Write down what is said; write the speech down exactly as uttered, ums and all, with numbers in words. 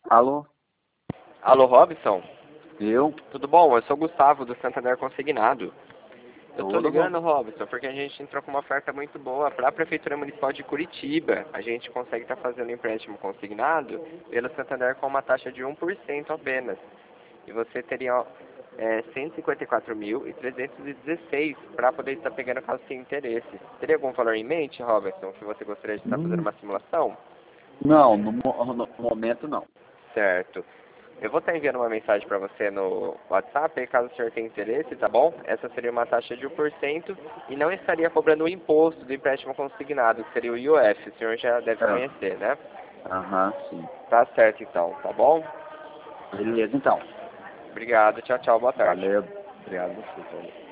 Alô? Alô, Robson? Eu? Tudo bom? Eu sou o Gustavo, do Santander Consignado. Eu tô Tudo bom. ligando, Robson, porque a gente entrou com uma oferta muito boa para a Prefeitura Municipal de Curitiba. A gente consegue estar fazendo empréstimo consignado pelo Santander com uma taxa de um por cento apenas. E você teria é, cento e cinquenta e quatro mil e trezentos e dezesseis para poder estar pegando caso tenha interesse. Teria algum valor em mente, Robson, que você gostaria de estar fazendo Hum, uma simulação? não, no, mo- no momento não. Certo. Eu vou estar enviando uma mensagem para você no WhatsApp, aí caso o senhor tenha interesse, tá bom? Essa seria uma taxa de um por cento e não estaria cobrando o imposto do empréstimo consignado, que seria o I O F. O senhor já deve É. conhecer, né? Aham, sim. Tá certo então, tá bom? Beleza, então. Obrigado, tchau, tchau, boa tarde. Valeu. Obrigado a você. Valeu.